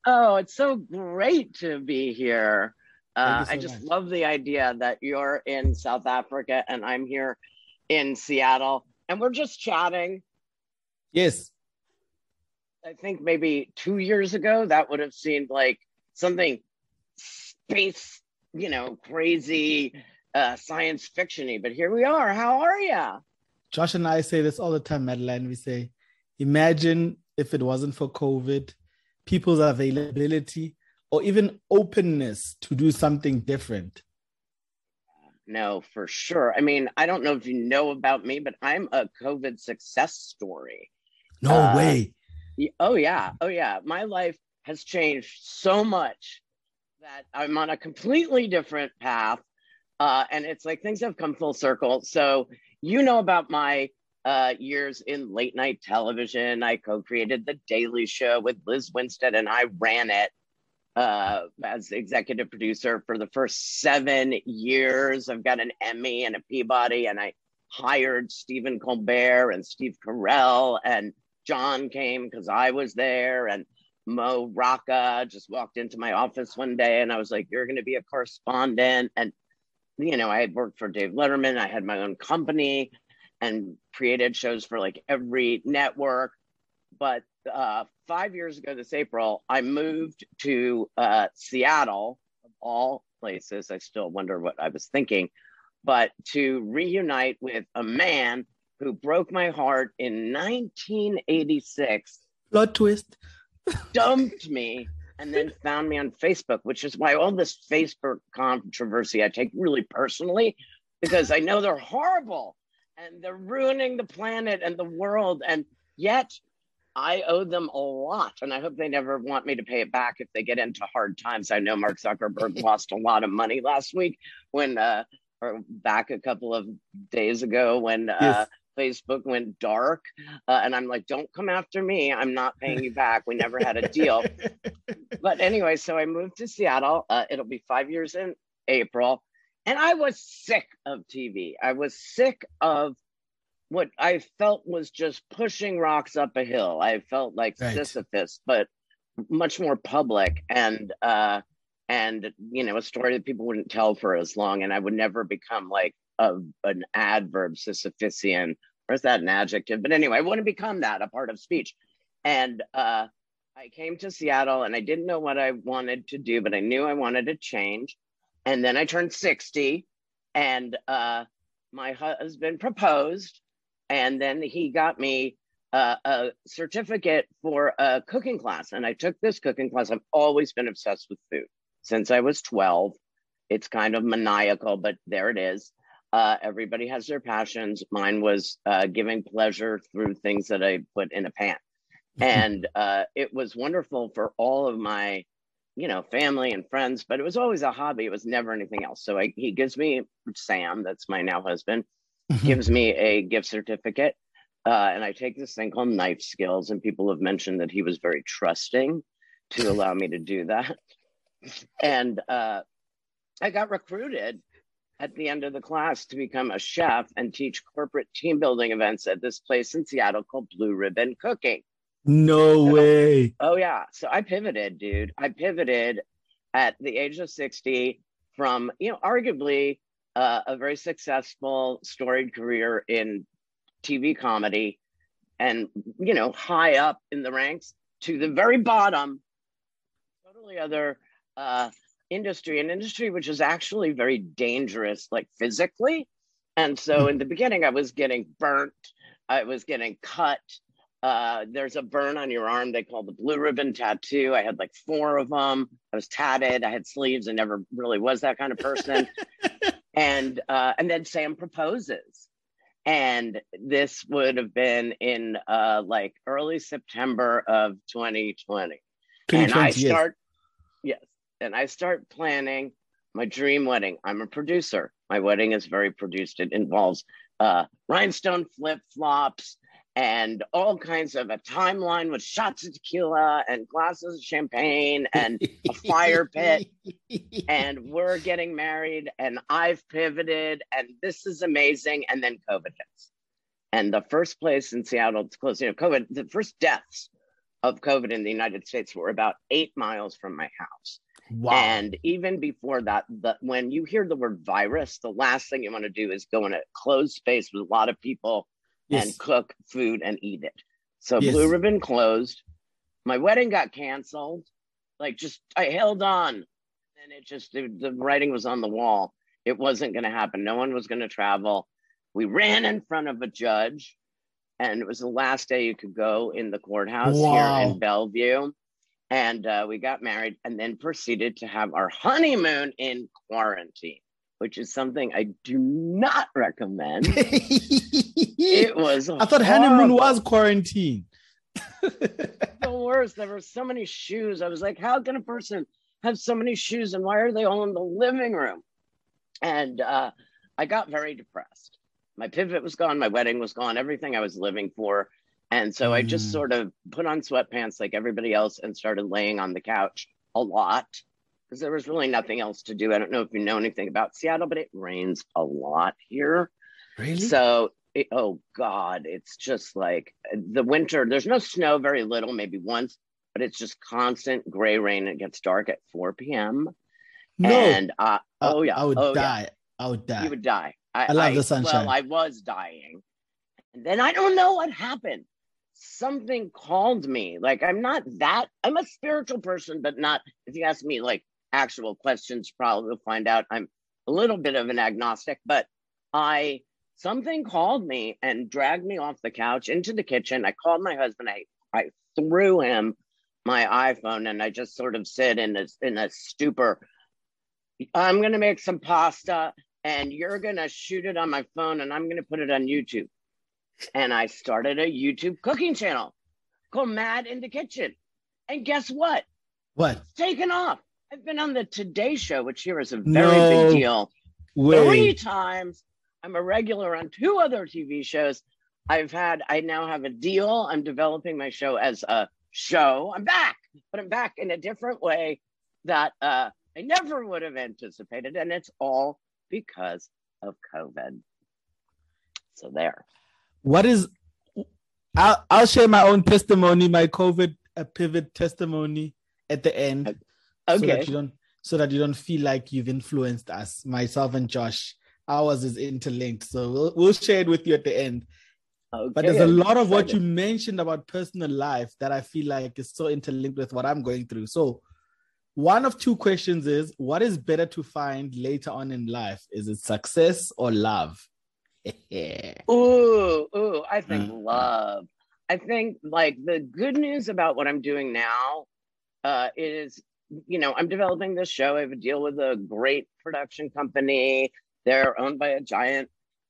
Oh, it's so great to be here. Thank you I so just much. love the idea that you're in South Africa and I'm here in Seattle, and we're just chatting. Yes. I think maybe 2 years ago, that would have seemed like something space, crazy, science fictiony. But here we are. How are you? Josh and I say this all the time, Madeline. We say, imagine if it wasn't for COVID, people's availability or even openness to do something different. No, for sure. I mean, I don't know if you know about me, but I'm a COVID success story. No Uh, way. oh yeah, oh yeah. My life has changed so much that I'm on a completely different path. And it's like things have come full circle. So, you know about my years in late night television. I co created The Daily Show with Liz Winstead, and I ran it as executive producer for the first 7 years. I've got an Emmy and a Peabody, and I hired Stephen Colbert and Steve Carell, and John came because I was there, and Mo Rocca just walked into my office one day, and I was like, "You're going to be a correspondent." And I had worked for Dave Letterman. I had my own company and created shows for like every network. But 5 years ago this April, I moved to Seattle, of all places. I still wonder what I was thinking, but to reunite with a man who broke my heart in 1986, Plot twist. dumped me, and then found me on Facebook, which is why all this Facebook controversy I take really personally, because I know they're horrible and they're ruining the planet and the world. And yet I owe them a lot, and I hope they never want me to pay it back if they get into hard times. I know Mark Zuckerberg lost a lot of money last week when, or back a couple of days ago when Yes. Facebook went dark. And I'm like, don't come after me. I'm not paying you back. We never had a deal. But anyway, so I moved to Seattle. It'll be 5 years in April. And I was sick of TV. I was sick of what I felt was just pushing rocks up a hill. I felt like Right. Sisyphus, but much more public, and a story that people wouldn't tell for as long. And I would never become like an adverb Sisyphusian, or is that an adjective? But anyway, I wouldn't become that, a part of speech. And I came to Seattle and I didn't know what I wanted to do, but I knew I wanted to change. And then I turned 60, and my husband proposed, and then he got me a certificate for a cooking class. And I took this cooking class. I've always been obsessed with food since I was 12. It's kind of maniacal, but there it is. Everybody has their passions. Mine was giving pleasure through things that I put in a pan. And it was wonderful for all of my, family and friends, but it was always a hobby. It was never anything else. So he gives me, Sam, that's my now husband, gives me a gift certificate. And I take this thing called Knife Skills, and people have mentioned that he was very trusting to allow me to do that. And I got recruited at the end of the class to become a chef and teach corporate team building events at this place in Seattle called Blue Ribbon Cooking. No So, way. oh yeah. So I pivoted, dude. I pivoted at the age of 60 from, arguably a very successful, storied career in TV comedy and, high up in the ranks, to the very bottom, totally other uh, industry, an industry which is actually very dangerous, like physically. And so in the beginning, I was getting burnt, I was getting cut. There's a burn on your arm they call the blue ribbon tattoo. I had like four of them. I was tatted. I had sleeves. I never really was that kind of person. And then Sam proposes, and this would have been in like early September of 2020. And I 2020, yes. start, yes, and I start planning my dream wedding. I'm a producer. My wedding is very produced. It involves rhinestone flip flops and all kinds of a timeline with shots of tequila and glasses of champagne and a fire pit. And we're getting married, and I've pivoted, and this is amazing. And then COVID hits. And the first place in Seattle to close, COVID, the first deaths of COVID in the United States were about 8 miles from my house. Wow. And even before that, when you hear the word virus, the last thing you want to do is go in a closed space with a lot of people and cook food and eat it. So Blue Ribbon closed. My wedding got canceled. Like, just, I held on. And it just, the writing was on the wall. It wasn't going to happen. No one was going to travel. We ran in front of a judge, and it was the last day you could go in the courthouse here in Bellevue. And we got married and then proceeded to have our honeymoon in quarantine, which is something I do not recommend. It was I thought honeymoon was quarantine. The worst. There were so many shoes. I was like, how can a person have so many shoes, and why are they all in the living room? And I got very depressed. My pivot was gone. My wedding was gone. Everything I was living for. And so I just sort of put on sweatpants like everybody else and started laying on the couch a lot because there was really nothing else to do. I don't know if you know anything about Seattle, but it rains a lot here. Really? So, oh God, it's just like the winter. There's no snow, very little, maybe once, but it's just constant gray rain. It gets dark at 4 p.m. No. And I would die. Yeah. I would die. You would die. I love the sunshine. Well, I was dying. And then I don't know what happened. Something called me. Like, I'm a spiritual person, but not, if you ask me like actual questions, probably will find out I'm a little bit of an agnostic, but something called me and dragged me off the couch into the kitchen. I called my husband. I threw him my iPhone, and I just sort of said in a stupor, I'm going to make some pasta and you're going to shoot it on my phone and I'm going to put it on YouTube. And I started a YouTube cooking channel called Mad in the Kitchen. And guess what? What? It's taken off. I've been on the Today Show, which here is a very big deal. 3 times. I'm a regular on 2 other TV shows. I now have a deal. I'm developing my show as a show. I'm back, but I'm back in a different way that I never would have anticipated. And it's all because of COVID. So there. I'll share my own testimony, my COVID pivot testimony at the end. Okay. So that you don't feel like you've influenced us, myself and Josh. Ours is interlinked. So we'll share it with you at the end. Okay, but there's a lot of what you mentioned about personal life that I feel like is so interlinked with what I'm going through. So one of 2 questions is, what is better to find later on in life? Is it success or love? I think love. I think like the good news about what I'm doing now is, I'm developing this show. I have a deal with a great production company. They're owned by a giant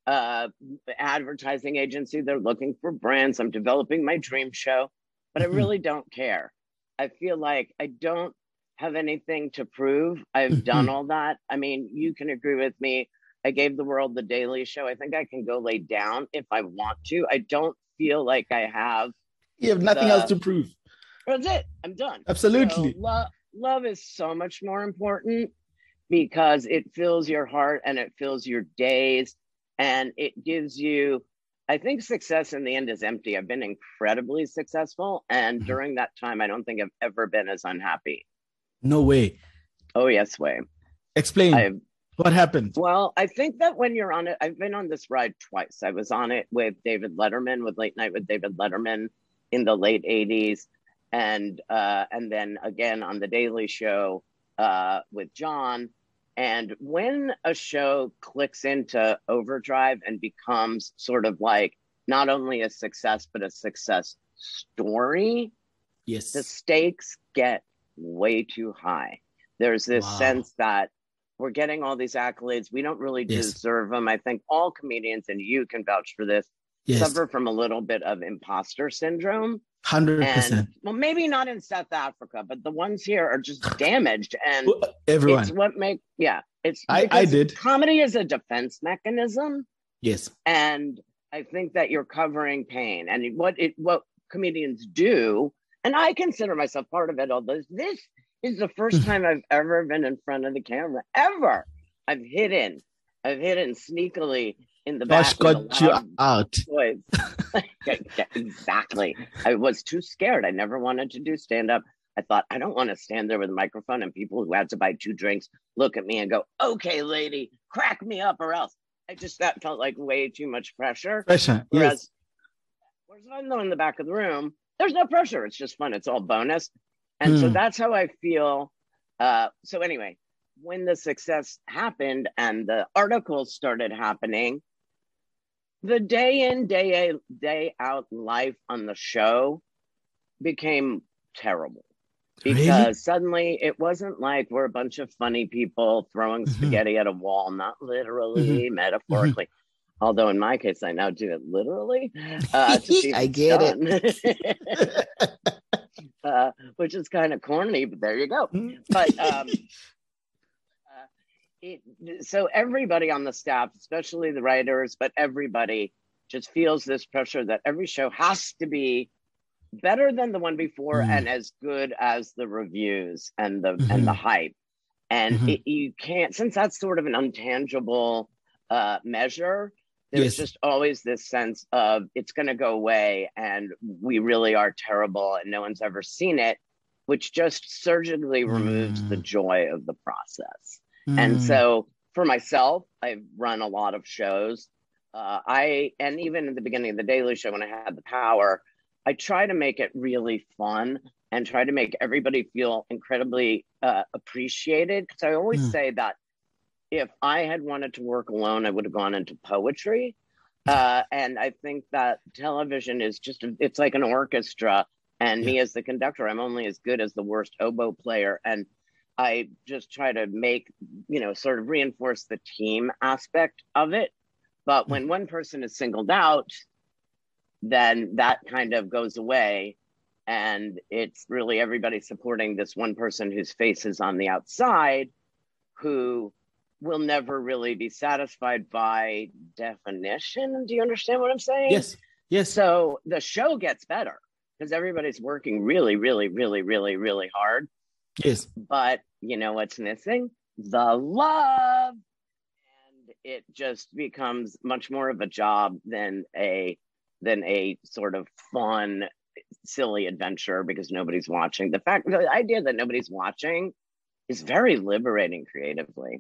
advertising agency. They're looking for brands. I'm developing my dream show, but I really don't care. I feel like I don't have anything to prove. I've done all that. I mean, you can agree with me. I gave the world the Daily Show. I think I can go lay down if I want to. I don't feel like I have. You have nothing else to prove. That's it. I'm done. Absolutely. So, love is so much more important because it fills your heart and it fills your days and it gives you, I think success in the end is empty. I've been incredibly successful. And during that time, I don't think I've ever been as unhappy. No way. Oh, yes, way. Explain. What happened? Well, I think that when you're on it, I've been on this ride twice. I was on it with David Letterman, with Late Night with David Letterman in the late 80s. And then again on the Daily Show with John. And when a show clicks into overdrive and becomes sort of like not only a success, but a success story, yes, the stakes get way too high. There's this sense that we're getting all these accolades. We don't really deserve them. I think all comedians, and you can vouch for this, suffer from a little bit of imposter syndrome. 100%. Well, maybe not in South Africa, but the ones here are just damaged. And everyone. It's what I did. Comedy is a defense mechanism. Yes. And I think that you're covering pain. And what comedians do, and I consider myself part of it, although this is the first time I've ever been in front of the camera, ever. I've hidden sneakily in the Josh back. got you out. Exactly. I was too scared. I never wanted to do stand-up. I thought, I don't want to stand there with a microphone and people who had to buy 2 drinks look at me and go, okay, lady, crack me up or else. That felt like way too much pressure. Whereas I'm in the back of the room, there's no pressure. It's just fun. It's all bonus. And so that's how I feel. So anyway, when the success happened and the articles started happening, the day in, day out life on the show became terrible. Because suddenly it wasn't like we're a bunch of funny people throwing spaghetti at a wall, not literally, metaphorically. Although in my case, I now do it literally. I get it. Which is kind of corny, but there you go. But so everybody on the staff, especially the writers, but everybody just feels this pressure that every show has to be better than the one before and as good as the reviews and the hype. And you can't, since that's sort of an intangible measure, there's just always this sense of it's going to go away and we really are terrible and no one's ever seen it, which just surgically removes the joy of the process. And so for myself, I've run a lot of shows. And even at the beginning of the Daily Show, when I had the power, I try to make it really fun and try to make everybody feel incredibly appreciated. Because I always say that if I had wanted to work alone, I would have gone into poetry. And I think that television is it's like an orchestra. And me as the conductor, I'm only as good as the worst oboe player. And I just try to make, sort of reinforce the team aspect of it. But when one person is singled out, then that kind of goes away. And it's really everybody supporting this one person whose face is on the outside, who will never really be satisfied by definition. Do you understand what I'm saying? Yes. So the show gets better because everybody's working really, really, really, really, really hard. Yes. But you know what's missing? The love. And it just becomes much more of a job than a sort of fun, silly adventure because nobody's watching. The idea that nobody's watching is very liberating creatively.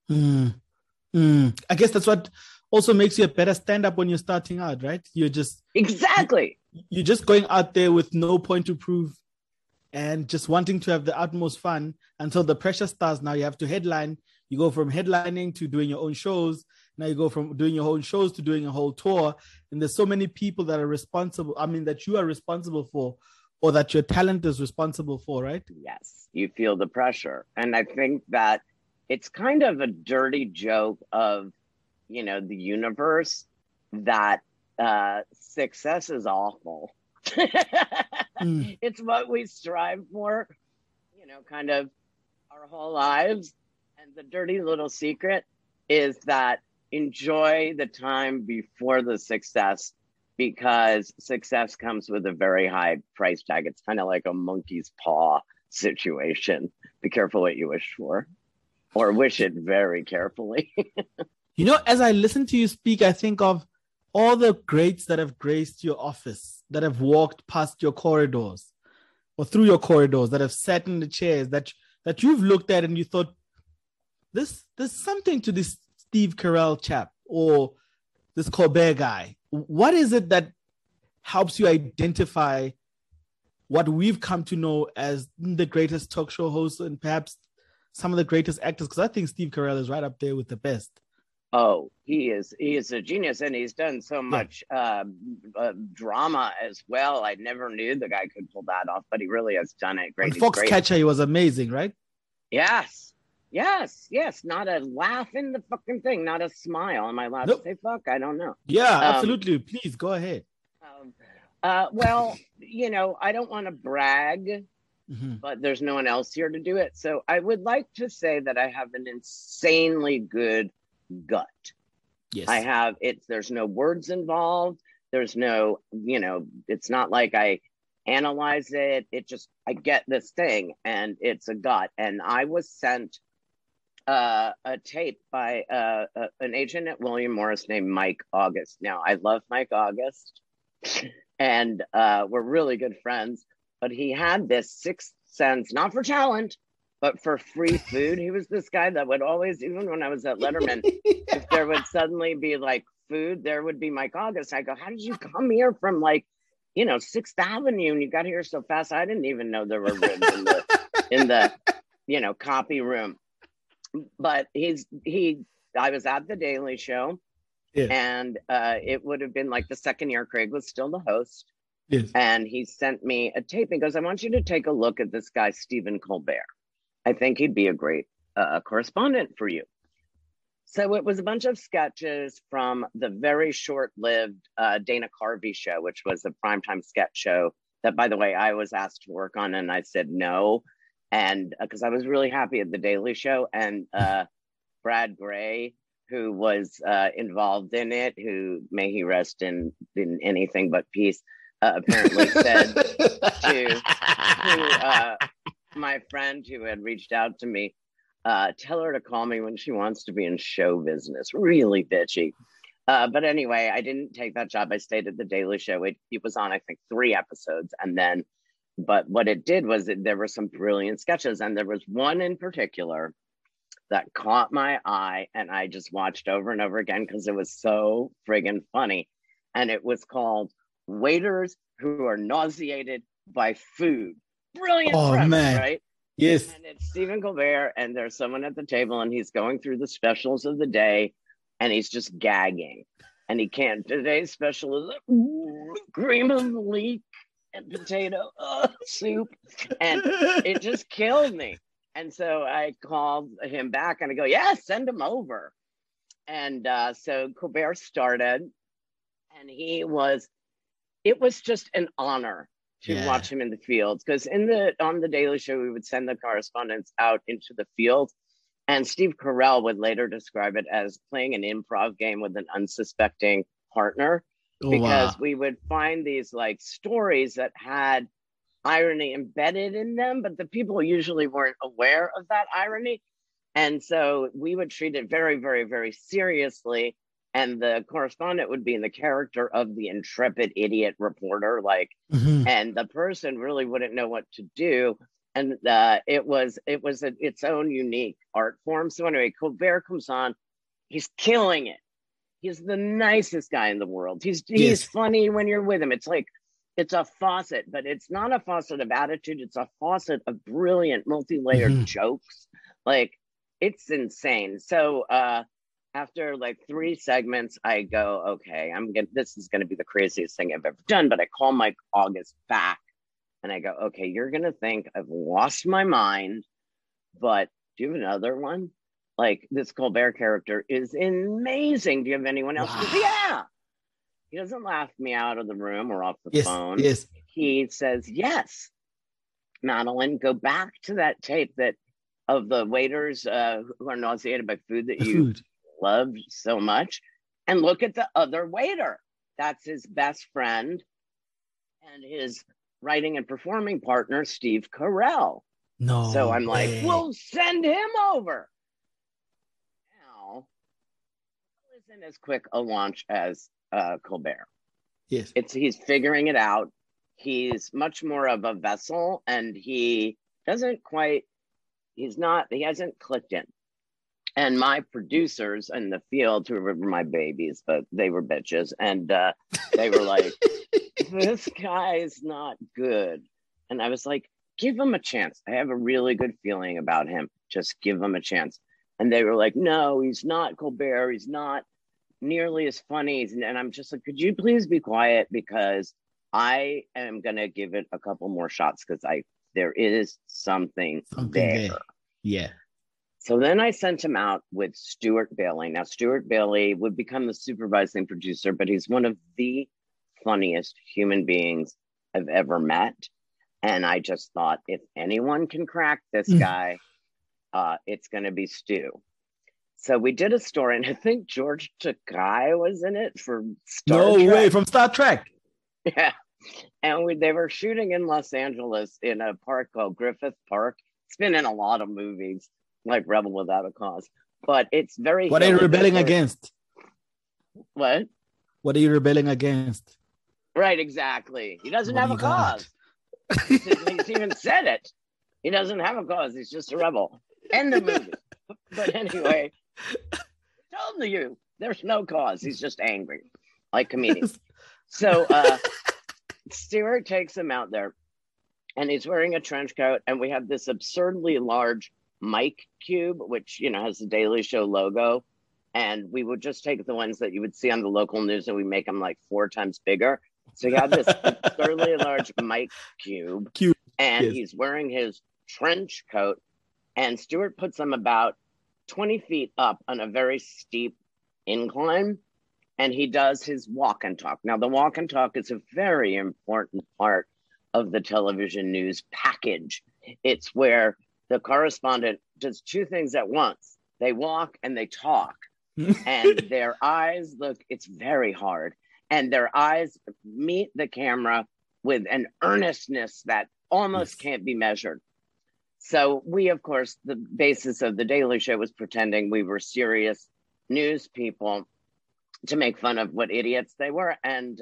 I guess that's what also makes you a better stand-up when you're starting out, right? You're just you're just going out there with no point to prove and just wanting to have the utmost fun until the pressure starts. Now you have to headline. You go from headlining to doing your own shows. Now you go from doing your own shows to doing a whole tour. And there's so many people that are responsible. I mean, that you are responsible for, or that your talent is responsible for, right? Yes, you feel the pressure. And I think that it's kind of a dirty joke of, the universe that success is awful. It's what we strive for, kind of our whole lives. And the dirty little secret is that enjoy the time before the success, because success comes with a very high price tag. It's kind of like a monkey's paw situation. Be careful what you wish for, or wish it very carefully. As I listen to you speak, I think of all the greats that have graced your office, that have walked past your corridors or through your corridors, that have sat in the chairs that you've looked at and you thought, there's something to this Steve Carell chap or this Colbert guy. What is it that helps you identify what we've come to know as the greatest talk show hosts and perhaps some of the greatest actors? Because I think Steve Carell is right up there with the best. Oh, he is a genius, and he's done so much drama as well. I never knew the guy could pull that off, but he really has done it great. Foxcatcher, he was amazing, right? Yes. Not a laugh in the fucking thing, not a smile. Am I allowed to say fuck? I don't know. Yeah, absolutely. Please go ahead. Well, I don't want to brag, but there's no one else here to do it. So I would like to say that I have an insanely good gut. Yes. I have it. There's no words involved. There's no, it's not like I analyze it. I get this thing and it's a gut. And I was sent a tape by an agent at William Morris named Mike August. Now, I love Mike August, and we're really good friends, but he had this sixth sense, not for talent, but for free food. He was this guy that would always, even when I was at Letterman, if there would suddenly be like food, there would be Mike August. I go, how did you come here from like, 6th Avenue and you got here so fast? I didn't even know there were ribs in the copy room. But I was at the Daily Show, and it would have been like the second year Craig was still the host. Yes. And he sent me a tape. He goes, I want you to take a look at this guy, Stephen Colbert. I think he'd be a great correspondent for you. So it was a bunch of sketches from the very short-lived Dana Carvey show, which was a primetime sketch show that, by the way, I was asked to work on, and I said no. And because I was really happy at the Daily Show, and Brad Gray, who was involved in it, who may he rest in anything but peace, apparently said to my friend who had reached out to me, tell her to call me when she wants to be in show business. Really bitchy. But anyway, I didn't take that job. I stayed at the Daily Show. It was on, I think, 3 episodes, and then. But what it did was there were some brilliant sketches, and there was one in particular that caught my eye, and I just watched over and over again because it was so friggin' funny. And it was called Waiters Who Are Nauseated by Food. Brilliant premise, man. Right? Yes. And it's Stephen Colbert, and there's someone at the table, and he's going through the specials of the day, and he's just gagging. And he can't. Today's special is cream of the leek and potato soup, and it just killed me. And so I called him back and I go, yeah, send him over. And so Colbert started, and it was just an honor to watch him in the fields, because on the Daily Show we would send the correspondents out into the field, and Steve Carell would later describe it as playing an improv game with an unsuspecting partner. Because we would find these like stories that had irony embedded in them, but the people usually weren't aware of that irony. And so we would treat it very, very, very seriously. And the correspondent would be in the character of the intrepid idiot reporter, and the person really wouldn't know what to do. And it was its own unique art form. So anyway, Colbert comes on, he's killing it. He's the nicest guy in the world. He's funny when you're with him. It's like, it's a faucet, but it's not a faucet of attitude. It's a faucet of brilliant multi-layered jokes. Like, it's insane. So after like 3 segments, I go, okay, this is going to be the craziest thing I've ever done. But I call Mike August back and I go, okay, you're going to think I've lost my mind, but do you have another one? Like, this Colbert character is amazing. Do you have anyone else? Wow. Yeah. He doesn't laugh me out of the room or off the phone. Yes. He says, yes, Madeline, go back to that tape of the waiters who are nauseated by food that you loved so much, and look at the other waiter. That's his best friend and his writing and performing partner, Steve Carell. No. So I'm like, we'll send him over. Isn't as quick a launch as Colbert. Yes. He's figuring it out. He's much more of a vessel, and he hasn't clicked in. And my producers in the field, who were my babies, but they were bitches, and they were like, this guy is not good. And I was like, give him a chance. I have a really good feeling about him. Just give him a chance. And they were like, no, he's not Colbert. He's not nearly as funny. And I'm just like, could you please be quiet, because I am going to give it a couple more shots, because there is something there. Yeah. So then I sent him out with Stuart Bailey. Now, Stuart Bailey would become the supervising producer, but he's one of the funniest human beings I've ever met. And I just thought, if anyone can crack this guy, it's going to be Stu. So we did a story, and I think George Takei was in it for Star Trek. No way, from Star Trek. Yeah. And they were shooting in Los Angeles in a park called Griffith Park. It's been in a lot of movies. like rebel without a cause. But it's very. What are you rebelling against? What? What are you rebelling against? Right, exactly. He doesn't have a cause. He's even said it. He doesn't have a cause. He's just a rebel. End of movie. But anyway, I told you there's no cause. He's just angry, like comedians. So Stewart takes him out there, and he's wearing a trench coat, and we have this absurdly large mic cube, which, you know, has the Daily Show logo. And we would just take the ones that you would see on the local news and we make them like 4 times bigger. So you have this absurdly large mic cube, and yes, he's wearing his trench coat, and Stewart puts him about 20 feet up on a very steep incline, and he does his walk and talk. Now, the walk and talk is a very important part of the television news package. It's where the correspondent does 2 things at once. They walk and they talk. And their eyes look, it's very hard. And their eyes meet the camera with an earnestness that almost can't be measured. So we, of course, the basis of the Daily Show was pretending we were serious news people to make fun of what idiots they were. And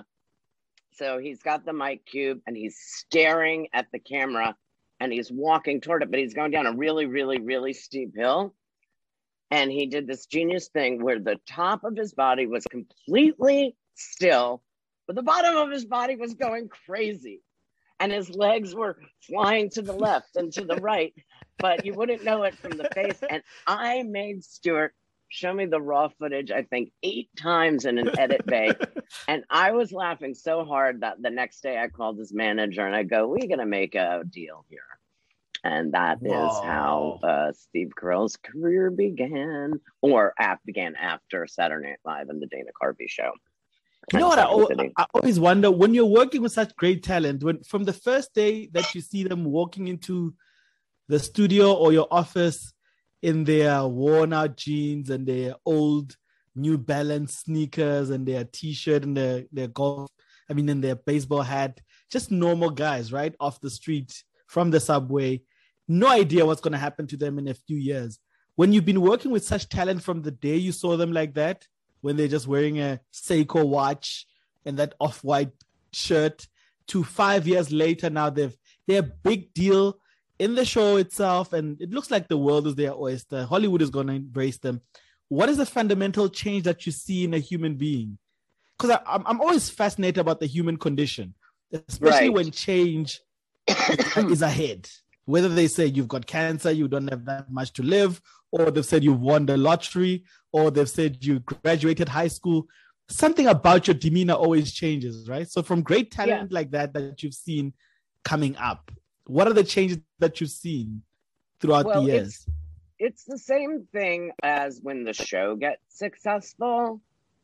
so he's got the mic cube and he's staring at the camera and he's walking toward it, but he's going down a really, really, really steep hill. And he did this genius thing where the top of his body was completely still, but the bottom of his body was going crazy. And his legs were flying to the left and to the right, but you wouldn't know it from the face. And I made Stewart show me the raw footage, I think 8 times in an edit bay. And I was laughing so hard that the next day I called his manager and I go, we're going to make a deal here. And that is how Steve Carell's career began, or began after Saturday Night Live and the Dana Carvey show. You know what I always wonder, when you're working with such great talent, when from the first day that you see them walking into the studio or your office in their worn out jeans and their old New Balance sneakers and their t-shirt and their and their baseball hat, just normal guys, right? Off the street, from the subway, no idea what's going to happen to them in a few years. When you've been working with such talent from the day you saw them like that, when they're just wearing a Seiko watch and that off-white shirt, to 5 years later, now they're a big deal in the show itself, and it looks like the world is their oyster. Hollywood is going to embrace them. What is the fundamental change that you see in a human being? Because I'm always fascinated about the human condition, especially when change is ahead. Whether they say you've got cancer, you don't have that much to live, or they've said you've won the lottery, or they've said you graduated high school, something about your demeanor always changes, right? So from great talent like that you've seen coming up, what are the changes that you've seen throughout the years? It's the same thing as when the show gets successful.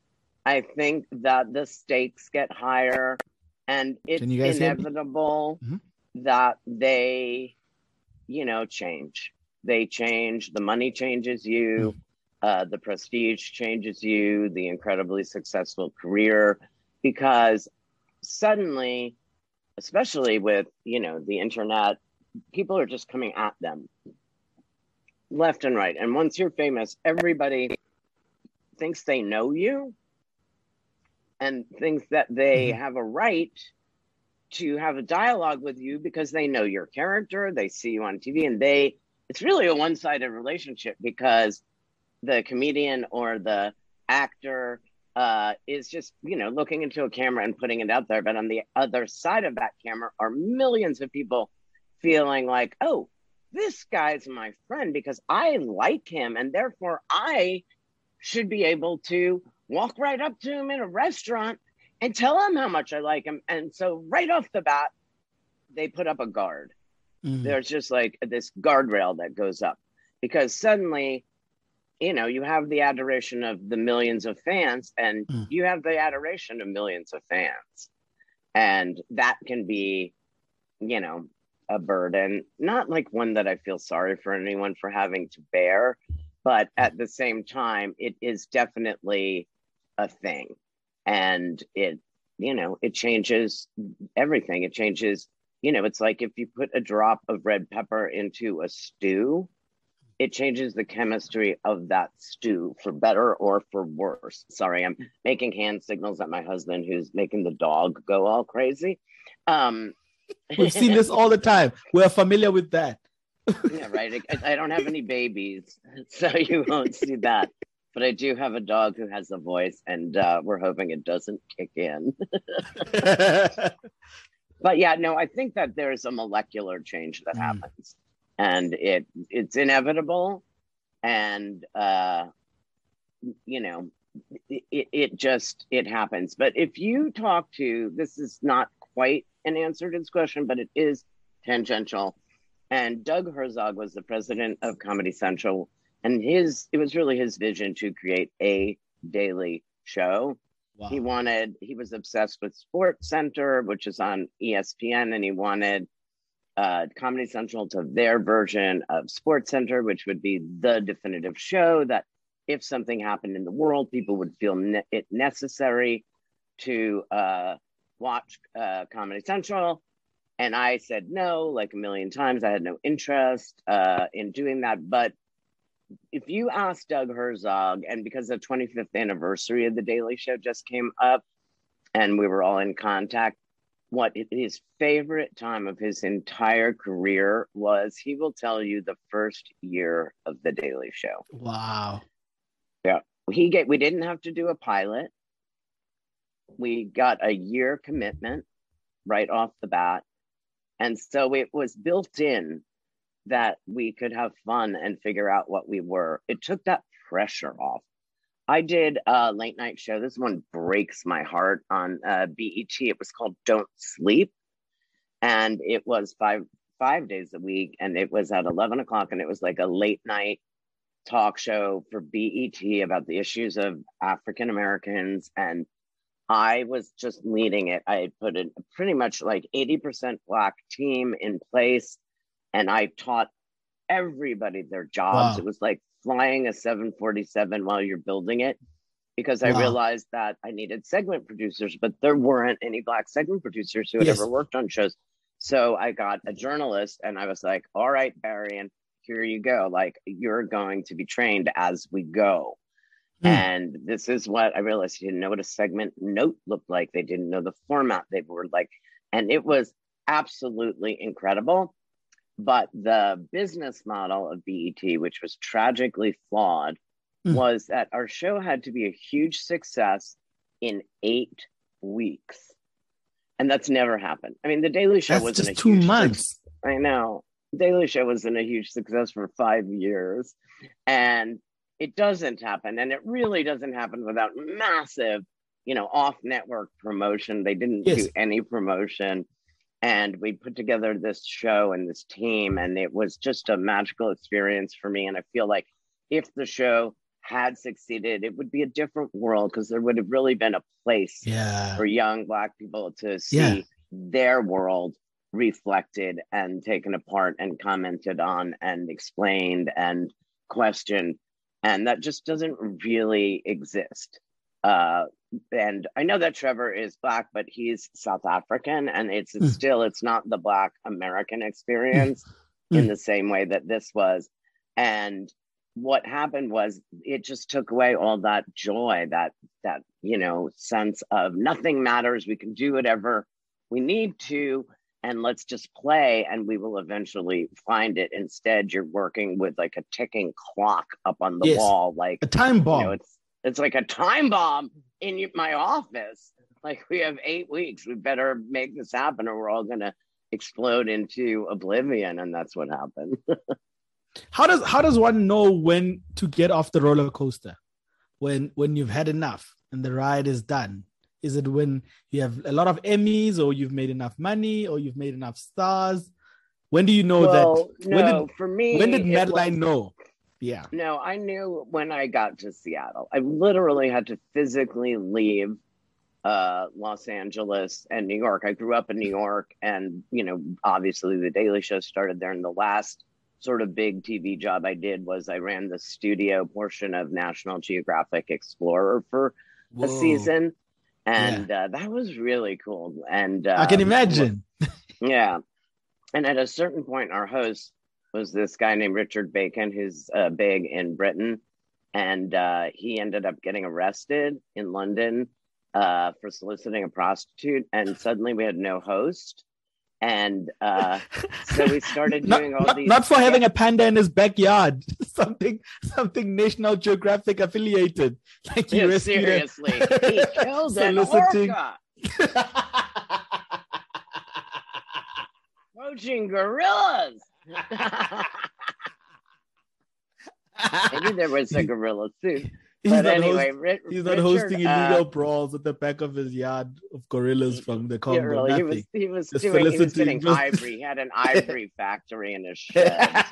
I think that the stakes get higher, and it's inevitable that they, change. They change. The money changes you. The prestige changes you. The incredibly successful career, because suddenly, especially with, the internet, people are just coming at them left and right. And once you're famous, everybody thinks they know you and thinks that they have a right to have a dialogue with you because they know your character, they see you on TV, and it's really a one-sided relationship, because the comedian or the actor is just, looking into a camera and putting it out there. But on the other side of that camera are millions of people feeling like, oh, this guy's my friend because I like him, and therefore I should be able to walk right up to him in a restaurant and tell him how much I like him. And so right off the bat, they put up a guard. There's just like this guardrail that goes up, because suddenly, you have the adoration of the millions of fans, and you have the adoration of millions of fans. And that can be, a burden, not like one that I feel sorry for anyone for having to bear, but at the same time, it is definitely a thing. And it changes everything. It changes, it's like if you put a drop of red pepper into a stew, it changes the chemistry of that stew for better or for worse. Sorry, I'm making hand signals at my husband who's making the dog go all crazy. We've seen this all the time. We're familiar with that. Yeah, right. I don't have any babies, so you won't see that. But I do have a dog who has a voice, and we're hoping it doesn't kick in. But yeah, no, I think that there's a molecular change that happens, and it's inevitable, and it happens. But if you talk to, this is not quite an answer to this question, but it is tangential. And Doug Herzog was the president of Comedy Central, and it was really his vision to create a daily show. Wow. He was obsessed with Sports Center, which is on ESPN, and he wanted Comedy Central to their version of Sports Center, which would be the definitive show that if something happened in the world, people would feel it necessary to watch Comedy Central. And I said no, like a million times. I had no interest in doing that. But if you ask Doug Herzog, and because the 25th anniversary of The Daily Show just came up and we were all in contact, what his favorite time of his entire career was, he will tell you the first year of The Daily Show. Wow. Yeah. We didn't have to do a pilot. We got a year commitment right off the bat. And so it was built in that we could have fun and figure out what we were. It took that pressure off. I did a late night show. This one breaks my heart on BET. It was called Don't Sleep. And it was five days a week. And it was at 11 o'clock. And it was like a late night talk show for BET about the issues of African Americans. And I was just leading it. I put in pretty much like 80% Black team in place. And I taught everybody their jobs. Wow. It was like flying a 747 while you're building it, because I realized that I needed segment producers, but there weren't any Black segment producers who had ever worked on shows. So I got a journalist and I was like, all right, Barry, and here you go. Like, you're going to be trained as we go. And this is what I realized. He didn't know what a segment note looked like. They didn't know the format they were like. And it was absolutely incredible. But the business model of BET, which was tragically flawed, was that our show had to be a huge success in 8 weeks. And that's never happened. I mean, The Daily Show wasn't just 2 months. I know. The Daily Show wasn't a huge success for 5 years. And it doesn't happen. And it really doesn't happen without massive, off-network promotion. They didn't do any promotion. And we put together this show and this team, and it was just a magical experience for me. And I feel like if the show had succeeded, it would be a different world, because there would have really been a place for young Black people to see their world reflected and taken apart and commented on and explained and questioned. And that just doesn't really exist. And I know that Trevor is Black, but he's South African, and it's not the Black American experience in the same way that this was. And what happened was, it just took away all that joy, that sense of nothing matters. We can do whatever we need to, and let's just play, and we will eventually find it. Instead, you're working with like a ticking clock up on the wall, like a time bomb. It's like a time bomb in my office. Like, we have 8 weeks. We better make this happen, or we're all going to explode into oblivion. And that's what happened. How does one know when to get off the roller coaster? When you've had enough and the ride is done? Is it when you have a lot of Emmys, or you've made enough money, or you've made enough stars? When do you know that? No, for me, when did Madeline know? Yeah. No, I knew when I got to Seattle. I literally had to physically leave Los Angeles and New York. I grew up in New York, and, obviously The Daily Show started there. And the last sort of big TV job I did was I ran the studio portion of National Geographic Explorer for a season. And that was really cool. And I can imagine. Yeah. And at a certain point, our host was this guy named Richard Bacon, who's big in Britain. And he ended up getting arrested in London for soliciting a prostitute. And suddenly we had no host. And so we started doing these. Not for having a panda in his backyard. something National Geographic affiliated. Like seriously, he killed an orca. Poaching gorillas. Maybe there was a gorilla suit. But anyway, he's not hosting illegal brawls at the back of his yard of gorillas from the Congo. Yeah, really. He was getting ivory. He had an ivory factory in his shed.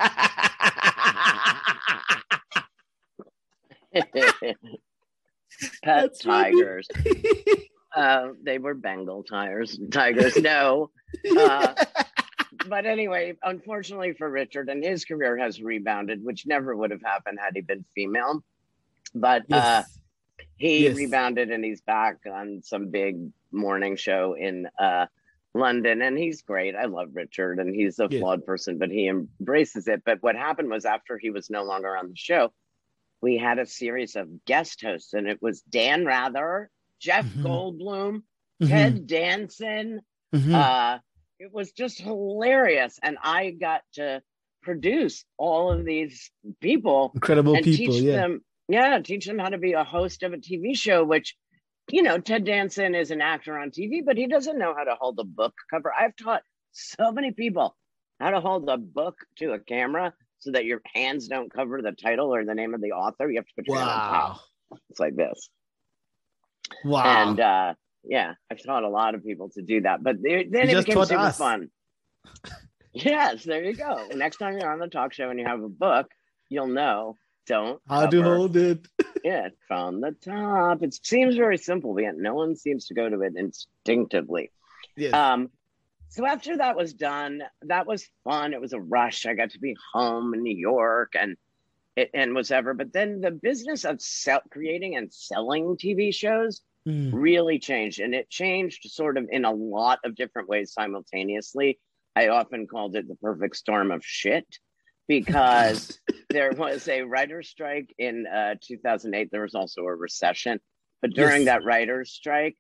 Pet tigers. They were Bengal tigers. No. But anyway, unfortunately for Richard, and his career has rebounded, which never would have happened had he been female. But he rebounded, and he's back on some big morning show in London, and he's great. I love Richard, and he's a flawed person, but he embraces it. But what happened was, after he was no longer on the show, we had a series of guest hosts, and it was Dan Rather, Jeff Goldblum, Ted Danson. It was just hilarious, and I got to produce all of these people, incredible people, teach them how to be a host of a TV show, which, you know, Ted Danson is an actor on TV, but he doesn't know how to hold a book cover. I've taught so many people how to hold a book to a camera so that your hands don't cover the title or the name of the author. You have to put your hand on top. It's like this. Wow. And I've taught a lot of people to do that, but then it became super fun. Yes, there you go. Next time you're on the talk show and you have a book, you'll know. Don't how to hold it. From the top. It seems very simple, but yet no one seems to go to it instinctively. Yes. So after that was done, that was fun. It was a rush. I got to be home in New York and whatever. But then the business of creating and selling TV shows really changed, and it changed sort of in a lot of different ways simultaneously. I often called it the perfect storm of shit, because there was a writer's strike in 2008. There was also a recession. But during that writer's strike,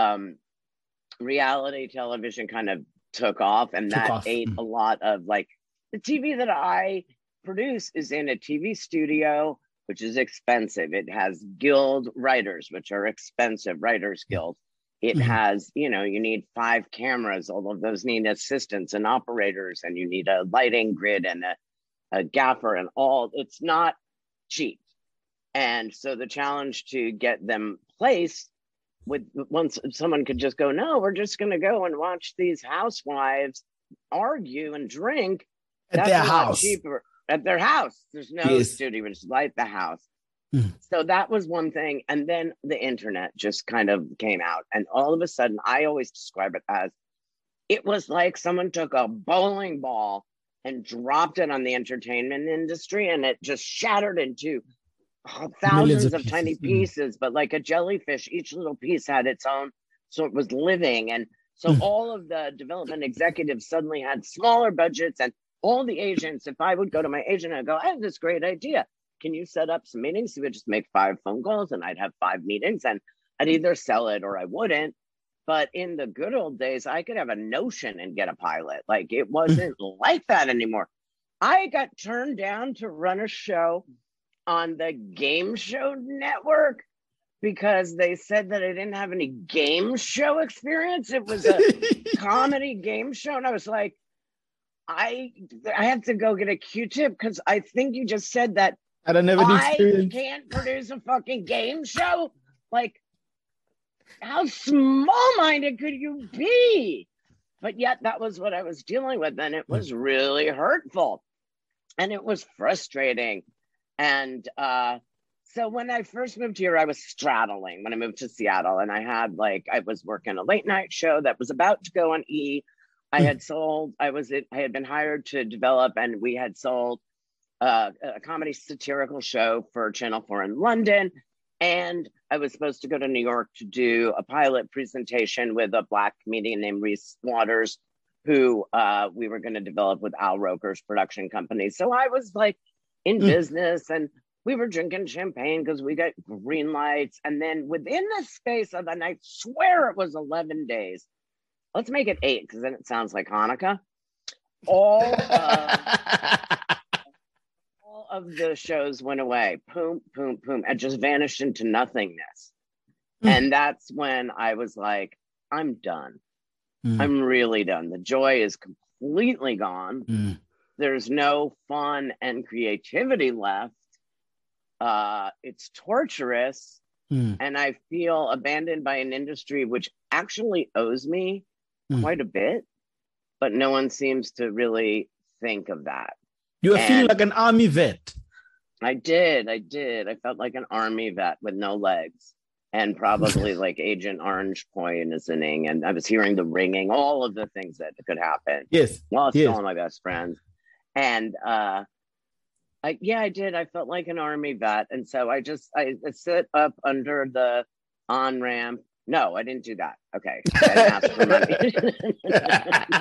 reality television kind of took off, and that ate a lot of, like, the TV that I produce is in a TV studio, which is expensive. It has guild writers, which are expensive, Writers Guild. It has, you know, you need 5 cameras. All of those need assistants and operators, and you need a lighting grid and a gaffer and all. It's not cheap. And so the challenge to get them placed once someone could just go, no, we're just going to go and watch these housewives argue and drink at their house. Cheaper. At their house. There's no studio, just light the house. So that was one thing. And then the internet just kind of came out. And all of a sudden, I always describe it as, it was like someone took a bowling ball and dropped it on the entertainment industry, and it just shattered into thousands of tiny pieces, but like a jellyfish, each little piece had its own, so it was living. And so all of the development executives suddenly had smaller budgets, and all the agents, if I would go to my agent, I'd go, I have this great idea. Can you set up some meetings? He would just make 5 phone calls, and I'd have 5 meetings, and I'd either sell it or I wouldn't. But in the good old days, I could have a notion and get a pilot. Like, it wasn't like that anymore. I got turned down to run a show on the Game Show Network because they said that I didn't have any game show experience. It was a comedy game show. And I was like, I have to go get a Q-tip because I think you just said that I don't have any experience. I can't produce a fucking game show. Like, how small-minded could you be? But yet that was what I was dealing with, and it was really hurtful, and it was frustrating. And so when I first moved here, I was straddling when I moved to Seattle, and I was working a late night show that was about to go on E! I had been hired to develop, and we had sold a comedy satirical show for Channel 4 in London. And I was supposed to go to New York to do a pilot presentation with a Black comedian named Reese Waters, who we were going to develop with Al Roker's production company. So I was like in business, and we were drinking champagne because we got green lights. And then within the space of, and I swear it was 11 days, let's make it 8 because then it sounds like Hanukkah. All of the shows went away, boom, boom, boom, and just vanished into nothingness. And that's when I was like, I'm done. I'm really done. The joy is completely gone. There's no fun and creativity left. It's torturous. And I feel abandoned by an industry which actually owes me quite a bit, but no one seems to really think of that. You feel like an army vet. I did. I felt like an army vet with no legs, and probably like Agent Orange poisoning. And I was hearing the ringing, all of the things that could happen. Yes. Well, it's still my best friends. And I did. I felt like an army vet. And so I sit up under the on-ramp. No, I didn't do that. Okay. I didn't ask for money.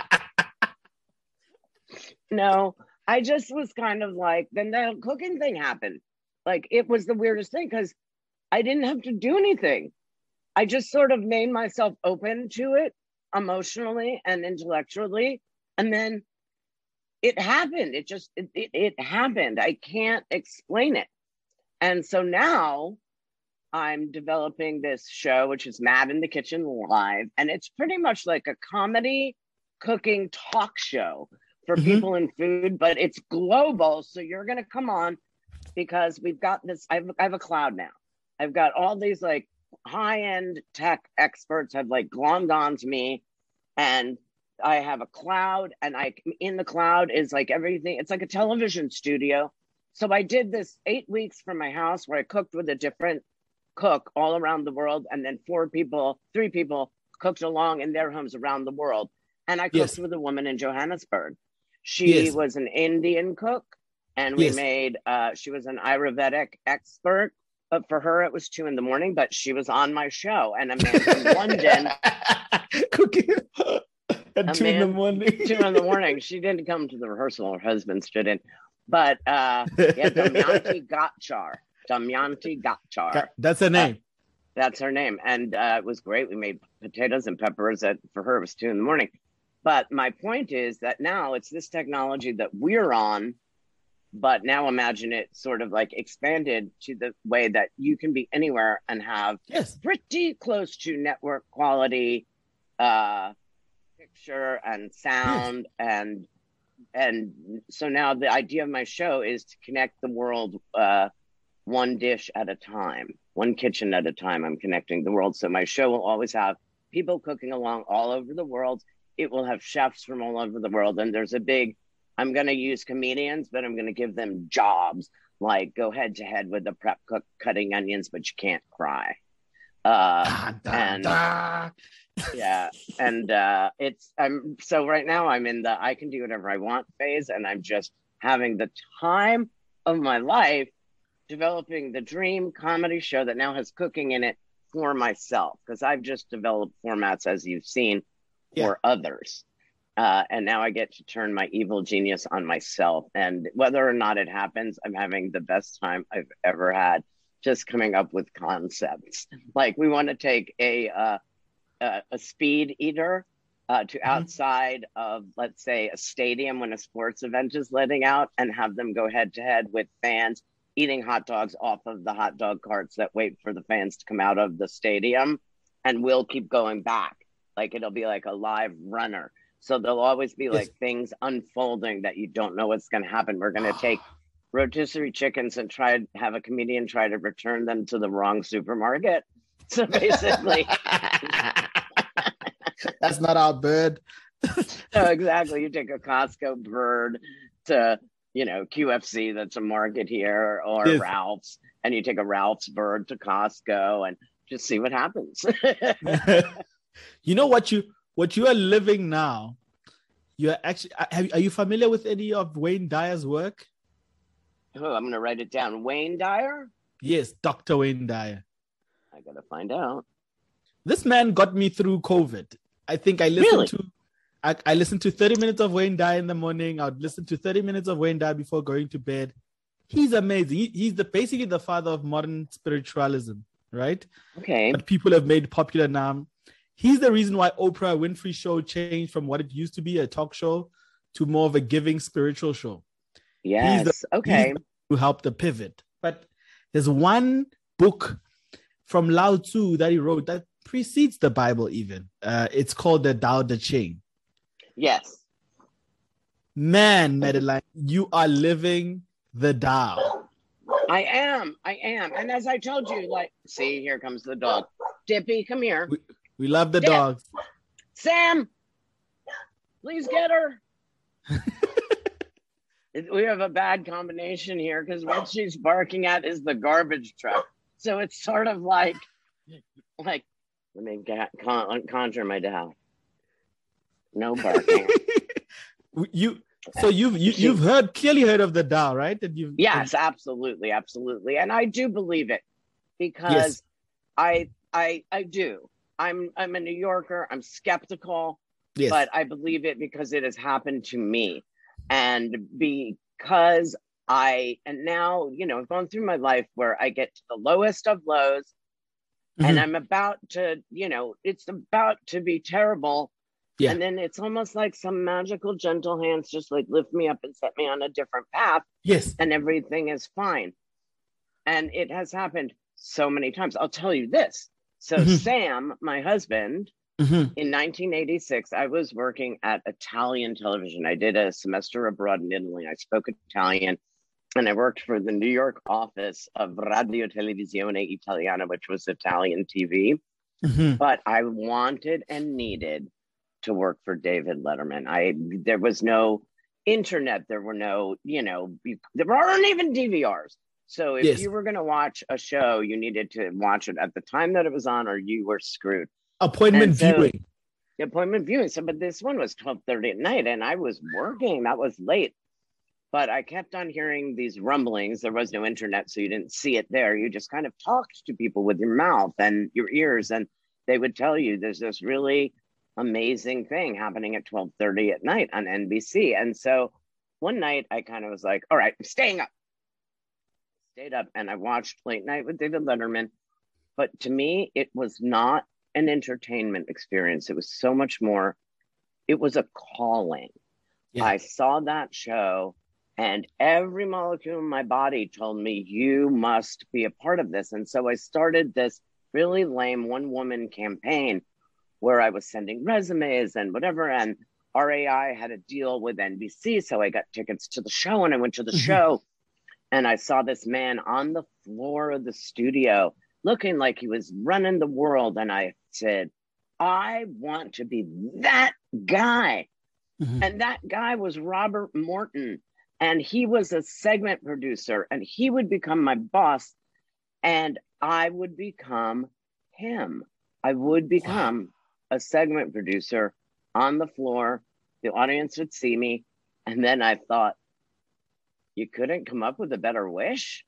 No, I just was kind of like, then the cooking thing happened. Like, it was the weirdest thing because I didn't have to do anything. I just sort of made myself open to it emotionally and intellectually. And then it happened. It happened. I can't explain it. And so now I'm developing this show, which is Mad in the Kitchen Live. And it's pretty much like a comedy cooking talk show for people in food, but it's global. So you're going to come on because we've got this. I have a cloud now. I've got all these like high-end tech experts have like glommed on to me, and I have a cloud, and in the cloud is like everything. It's like a television studio. So I did this 8 weeks from my house where I cooked with a different cook all around the world. And then 3 people cooked along in their homes around the world. And I cooked with a woman in Johannesburg. She was an Indian cook, and we made, she was an Ayurvedic expert, but for her, it was 2 a.m, but she was on my show. And a man from London. Cooking at 2 a.m. 2 a.m. She didn't come to the rehearsal. Her husband stood in. But Damayanti Gachar. That's her name. That's her name. And it was great. We made potatoes and peppers. For her, it was 2 a.m. But my point is that now it's this technology that we're on, but now imagine it sort of like expanded to the way that you can be anywhere and have pretty close to network quality picture and sound. And so now the idea of my show is to connect the world one dish at a time, one kitchen at a time. I'm connecting the world. So my show will always have people cooking along all over the world. It will have chefs from all over the world. And there's I'm going to use comedians, but I'm going to give them jobs, like go head to head with the prep cook cutting onions, but you can't cry. So right now I'm in the I can do whatever I want phase, and I'm just having the time of my life developing the dream comedy show that now has cooking in it for myself, because I've just developed formats, as you've seen, for others. And now I get to turn my evil genius on myself. And whether or not it happens, I'm having the best time I've ever had just coming up with concepts. Like, we want to take a speed eater to outside of, let's say, a stadium when a sports event is letting out, and have them go head to head with fans eating hot dogs off of the hot dog carts that wait for the fans to come out of the stadium. And we'll keep going back. Like, it'll be like a live runner. So there'll always be like things unfolding that you don't know what's going to happen. We're going to take rotisserie chickens and have a comedian try to return them to the wrong supermarket. So basically, that's not our bird. No, exactly. You take a Costco bird to, QFC, that's a market here, or Ralph's, and you take a Ralph's bird to Costco and just see what happens. You know what you are living now? You're actually. Are you familiar with any of Wayne Dyer's work? Oh, I'm going to write it down. Wayne Dyer? Yes, Dr. Wayne Dyer. I got to find out. This man got me through COVID. I think I listened to I listened to 30 minutes of Wayne Dyer in the morning. I'd listen to 30 minutes of Wayne Dyer before going to bed. He's amazing. He's basically the father of modern spiritualism, right? Okay. But people have made popular now. He's the reason why Oprah Winfrey Show changed from what it used to be, a talk show, to more of a giving spiritual show. Yes. He's who helped the pivot. But there's one book from Lao Tzu that he wrote that precedes the Bible even. It's called the Tao Te Ching. Yes. Man, Madeline, you are living the Tao. I am. And as I told you, like, see, here comes the dog. Dippy, come here. We love the dogs. Sam, please get her. We have a bad combination here because what she's barking at is the garbage truck. So it's sort of like let me conjure my dad. No barking. You've clearly heard of the Tao, right? Yes, absolutely. And I do believe it because I do. I'm a New Yorker. I'm skeptical, but I believe it because it has happened to me. And because I've gone through my life where I get to the lowest of lows and I'm about to, it's about to be terrible. Yeah. And then it's almost like some magical gentle hands just like lift me up and set me on a different path. Yes. And everything is fine. And it has happened so many times. I'll tell you this. So Sam, my husband, in 1986, I was working at Italian television. I did a semester abroad in Italy. I spoke Italian and I worked for the New York office of Radio Televisione Italiana, which was Italian TV. But I wanted and needed to work for David Letterman. There was no internet. There were no, there weren't even DVRs. So if you were going to watch a show, you needed to watch it at the time that it was on or you were screwed. Appointment viewing. So, but this one was 12:30 at night and I was working. That was late. But I kept on hearing these rumblings. There was no internet, so you didn't see it there. You just kind of talked to people with your mouth and your ears, and they would tell you there's this really amazing thing happening at 12:30 at night on NBC. And so one night I kind of was like, all right, I'm staying up. Stayed up and I watched Late Night with David Letterman. But to me, it was not an entertainment experience. It was so much more. It was a calling. Yeah. I saw that show and every molecule in my body told me, you must be a part of this. And so I started this really lame one-woman campaign where I was sending resumes and whatever. And RAI had a deal with NBC. So I got tickets to the show and I went to the show and I saw this man on the floor of the studio looking like he was running the world. And I said, I want to be that guy. And that guy was Robert Morton. And he was a segment producer and he would become my boss and I would become him. I would become a segment producer on the floor. The audience would see me. And then I thought, you couldn't come up with a better wish?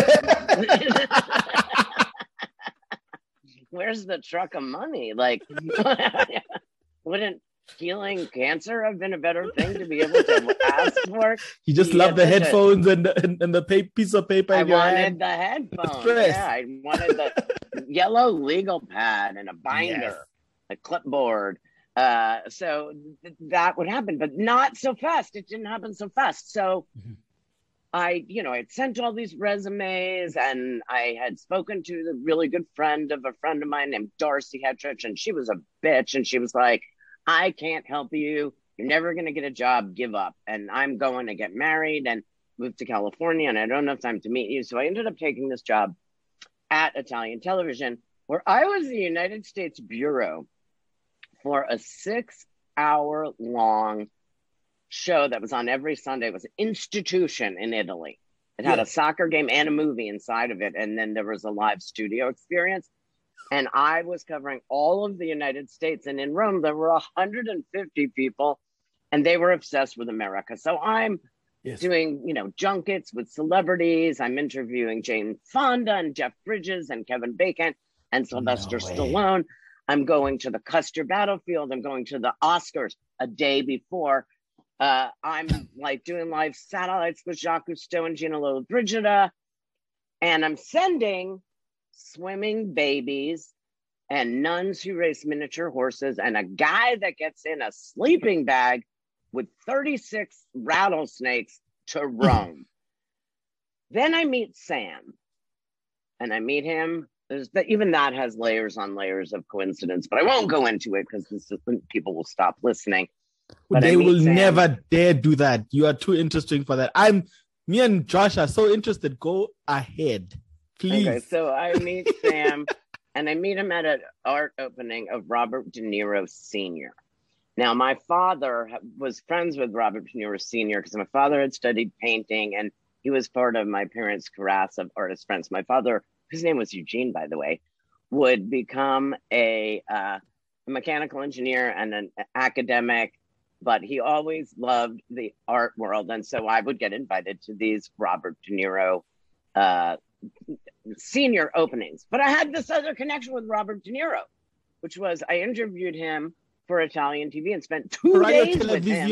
Where's the truck of money? Wouldn't healing cancer have been a better thing to be able to ask for? You just love the headphones and the piece of paper. I wanted the headphones. I wanted the yellow legal pad and a binder, a clipboard. So that would happen, but not so fast. It didn't happen so fast. So I had sent all these resumes and I had spoken to the really good friend of a friend of mine named Darcy Hetrich, and she was a bitch. And she was like, I can't help you. You're never going to get a job. Give up. And I'm going to get married and move to California and I don't have time to meet you. So I ended up taking this job at Italian television where I was the United States Bureau for a 6-hour long show that was on every Sunday. It was an institution in Italy. It had a soccer game and a movie inside of it. And then there was a live studio experience. And I was covering all of the United States. And in Rome, there were 150 people and they were obsessed with America. So I'm doing, junkets with celebrities. I'm interviewing Jane Fonda and Jeff Bridges and Kevin Bacon and Sylvester Stallone. I'm going to the Custer Battlefield. I'm going to the Oscars a day before. I'm like doing live satellites with Jacques Cousteau and Gina Lollobrigida. And I'm sending swimming babies and nuns who race miniature horses and a guy that gets in a sleeping bag with 36 rattlesnakes to Rome. Then I meet Sam, and I meet him. Even that has layers on layers of coincidence, but I won't go into it because people will stop listening. But they will never dare do that. You are too interesting for that. Me and Josh are so interested. Go ahead, please. Okay, so I meet Sam, and I meet him at an art opening of Robert De Niro Sr. Now, my father was friends with Robert De Niro Sr. because my father had studied painting, and he was part of my parents' class of artist friends. My father, whose name was Eugene, by the way, would become a mechanical engineer and an academic, but he always loved the art world. And so I would get invited to these Robert De Niro Senior openings. But I had this other connection with Robert De Niro, which was I interviewed him for Italian TV and spent 2 days with him.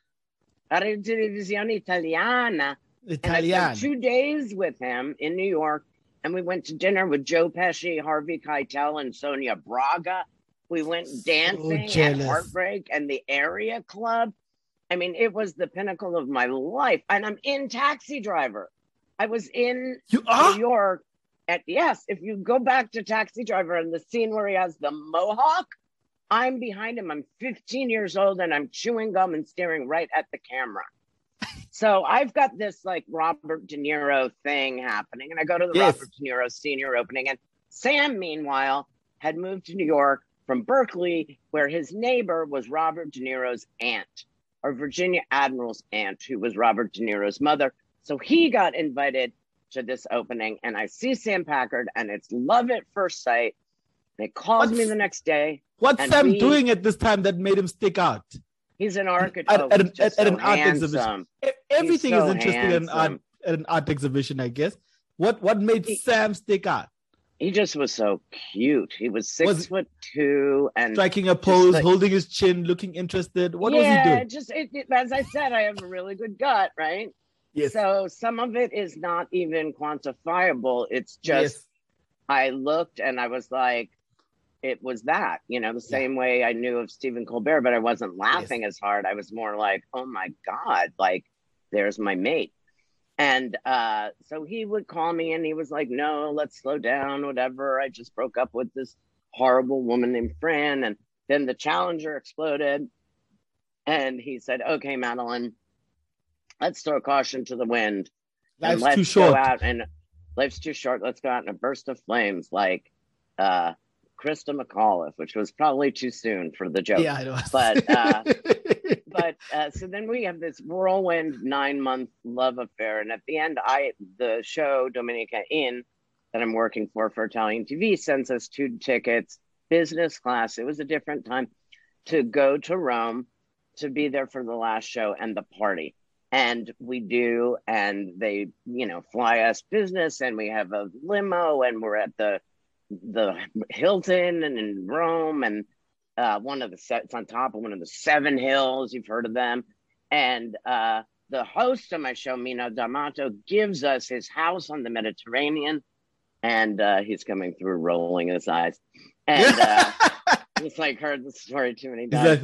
Radio Televisione Italiana. And I spent 2 days with him in New York, and we went to dinner with Joe Pesci, Harvey Keitel, and Sonia Braga. We went dancing at Heartbreak and the Area Club. I mean, it was the pinnacle of my life. And I'm in Taxi Driver. I was in New York. Yes, if you go back to Taxi Driver and the scene where he has the mohawk, I'm behind him. I'm 15 years old and I'm chewing gum and staring right at the camera. So I've got this like Robert De Niro thing happening. And I go to the Robert De Niro Senior opening. And Sam, meanwhile, had moved to New York from Berkeley, where his neighbor was Robert De Niro's aunt, or Virginia Admiral's aunt, who was Robert De Niro's mother. So he got invited to this opening, and I see Sam Packard, and it's love at first sight. They called me the next day. What's Sam doing at this time that made him stick out? He's an architect at an art exhibition. Everything is interesting at an art exhibition, I guess. What made Sam stick out? He just was so cute. He was 6'2" and striking a pose, like, holding his chin, looking interested. What was he doing? As I said, I have a really good gut, right? Yes. So some of it is not even quantifiable. It's just I looked and I was like, it was that, the same way I knew of Stephen Colbert, but I wasn't laughing as hard. I was more like, oh my God, like there's my mate. And so he would call me and he was like, no, let's slow down, whatever. I just broke up with this horrible woman named Fran. And then the Challenger exploded. And he said, okay, Madeline, let's throw caution to the wind. Life's too short. Life's too short. Let's go out in a burst of flames like Krista McAuliffe, which was probably too soon for the joke. Yeah, I know. But so then we have this whirlwind 9-month love affair. And at the end, the show Domenica Inn that I'm working for Italian TV sends us 2 tickets, business class. It was a different time to go to Rome to be there for the last show and the party. And we do, and they, fly us business, and we have a limo, and we're at the Hilton and in Rome, and it's on top of one of the 7 hills. You've heard of them. And the host of my show, Mino D'Amato, gives us his house on the Mediterranean, and he's coming through rolling his eyes. And it's like heard the story too many times.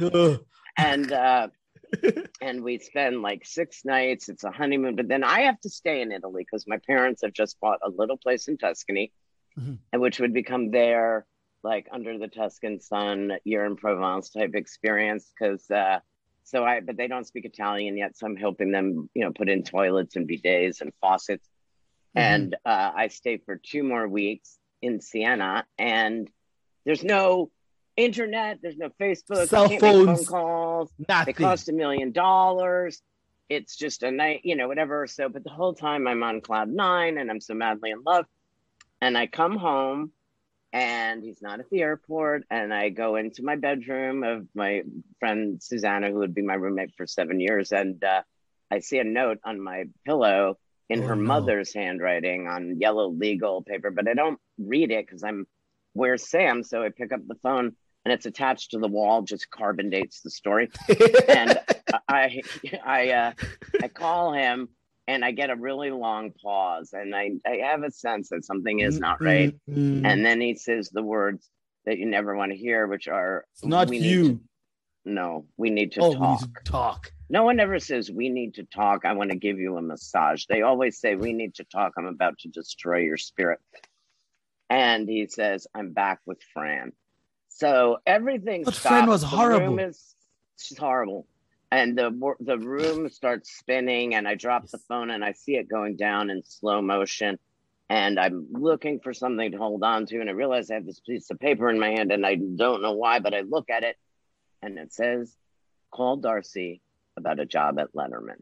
And we spend like 6 nights. It's a honeymoon, but then I have to stay in Italy because my parents have just bought a little place in Tuscany, and which would become their like under the Tuscan sun, year in Provence type experience. Because but they don't speak Italian yet, so I'm helping them, put in toilets and bidets and faucets. And I stay for 2 more weeks in Siena, and there's no internet, there's no Facebook, cell can't phones, make phone calls. nothing. They cost $1 million. It's just a night, whatever. So, but the whole time I'm on cloud 9 and I'm so madly in love. And I come home and he's not at the airport. And I go into my bedroom of my friend Susanna, who would be my roommate for 7 years. And I see a note on my pillow in her mother's handwriting on yellow legal paper, but I don't read it because I'm where's Sam? So I pick up the phone and it's attached to the wall, just carbon dates the story. And I call him and I get a really long pause and I have a sense that something is not right. And then he says the words that you never want to hear, which are, it's not you. We need to talk. We need to talk. No one ever says, we need to talk. I want to give you a massage. They always say, we need to talk. I'm about to destroy your spirit. And he says, I'm back with Fran. So everything But stops. Fran was horrible. She's horrible. And the room starts spinning and I drop the phone and I see it going down in slow motion. And I'm looking for something to hold on to. And I realize I have this piece of paper in my hand and I don't know why, but I look at it and it says, call Darcy about a job at Letterman.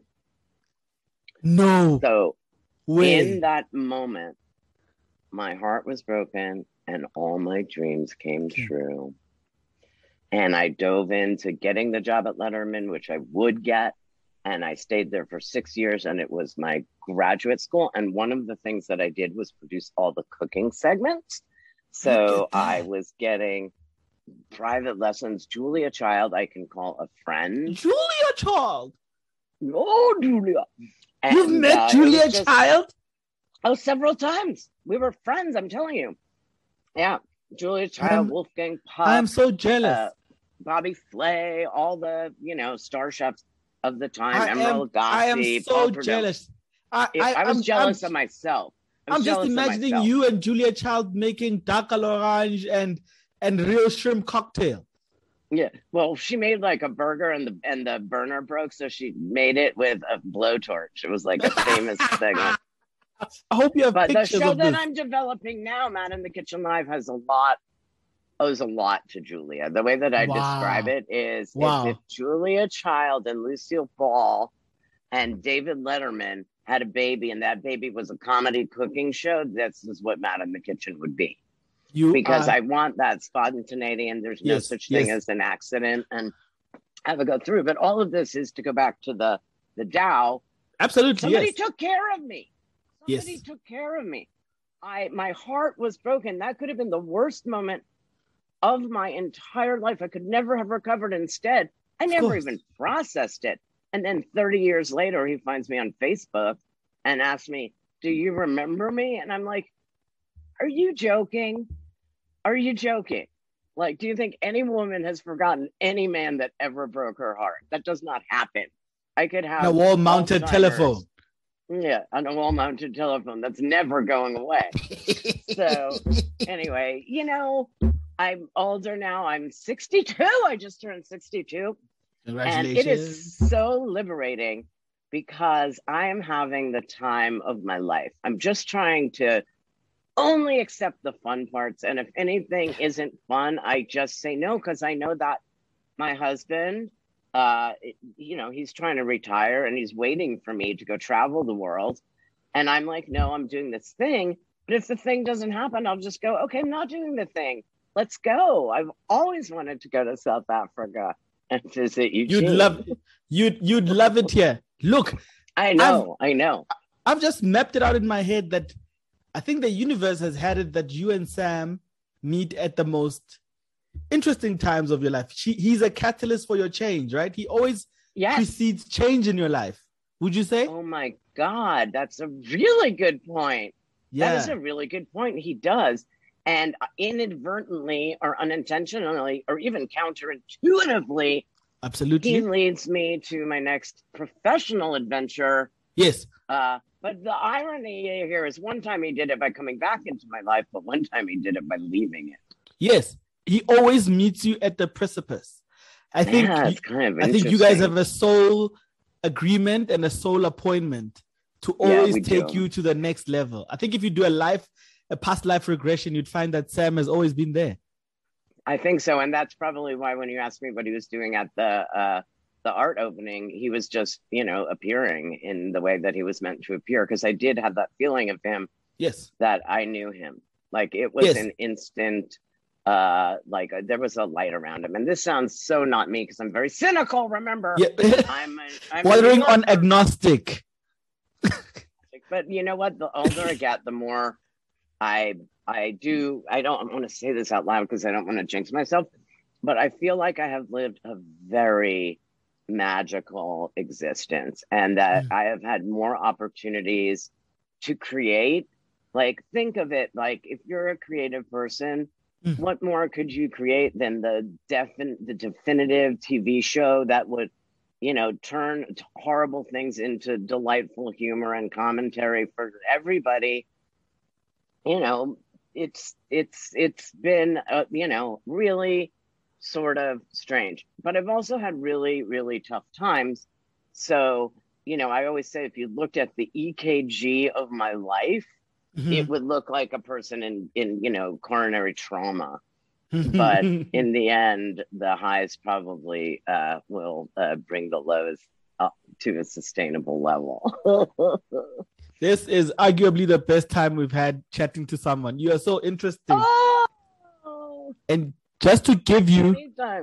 No. So in that moment, my heart was broken and all my dreams came true. And I dove into getting the job at Letterman, which I would get. And I stayed there for 6 years and it was my graduate school. And one of the things that I did was produce all the cooking segments. So I was getting private lessons. Julia Child, I can call a friend. Julia Child? Oh, Julia. And, you've met Julia Child? Oh, several times. We were friends, I'm telling you. Yeah. Julia Child, Wolfgang Puck. I'm so jealous. Bobby Flay, all the, star chefs of the time. Emerald Gossi. I am so jealous. I was jealous of myself. I'm just imagining you and Julia Child making dark orange and real shrimp cocktail. Yeah, well, she made like a burger and the burner broke, so she made it with a blowtorch. It was like a famous segment. I hope you have pictures the show of that this. I'm developing now, Man in the Kitchen Live, owes a lot to Julia. The way that I describe it is if Julia Child and Lucille Ball and David Letterman had a baby and that baby was a comedy cooking show, this is what Man in the Kitchen would be. Because I want that spontaneity and there's no such thing as an accident and have it go through. But all of this is to go back to the Tao. Absolutely. Somebody took care of me. Somebody took care of me. My heart was broken. That could have been the worst moment of my entire life. I could never have recovered. Instead, I never even processed it. And then 30 years later, he finds me on Facebook and asks me, do you remember me? And I'm like, are you joking? Are you joking? Like, do you think any woman has forgotten any man that ever broke her heart? That does not happen. I could have a wall-mounted telephone. Yeah, on a wall-mounted telephone. That's never going away. So anyway, I'm older now. I'm 62. I just turned 62. Congratulations. And it is so liberating because I am having the time of my life. I'm just trying to only accept the fun parts. And if anything isn't fun, I just say no, because I know that my husband, he's trying to retire and he's waiting for me to go travel the world. And I'm like, no, I'm doing this thing. But if the thing doesn't happen, I'll just go, okay, I'm not doing the thing. Let's go. I've always wanted to go to South Africa and visit Eugene. You'd love it here. Look, I know. I've just mapped it out in my head that I think the universe has had it that you and Sam meet at the most interesting times of your life. He's a catalyst for your change, right? He always precedes change in your life. Would you say? Oh my God, that's a really good point. Yeah. That is a really good point. He does. And inadvertently or unintentionally or even counterintuitively, absolutely, he leads me to my next professional adventure. Yes. But the irony here is one time he did it by coming back into my life, but one time he did it by leaving it. Yes. He always meets you at the precipice. I think you guys have a soul agreement and a soul appointment to always take you to the next level. I think if you do a past life regression, you'd find that Sam has always been there. I think so. And that's probably why when you asked me what he was doing at the art opening, he was just, appearing in the way that he was meant to appear. Because I did have that feeling of him. Yes. That I knew him. Like it was an instant, there was a light around him. And this sounds so not me because I'm very cynical, remember? Yeah. I'm bordering on agnostic. But you know what? The older I get, the more I I don't want to say this out loud because I don't want to jinx myself, but I feel like I have lived a very magical existence and that I have had more opportunities to create. Like, think of it like if you're a creative person, what more could you create than the definitive TV show that would, turn horrible things into delightful humor and commentary for everybody? It's been really sort of strange, but I've also had really, really tough times. So, I always say if you looked at the EKG of my life, it would look like a person in coronary trauma. But in the end, the highs probably will bring the lows up to a sustainable level. This is arguably the best time we've had chatting to someone. You are so interesting. Oh! And just to give you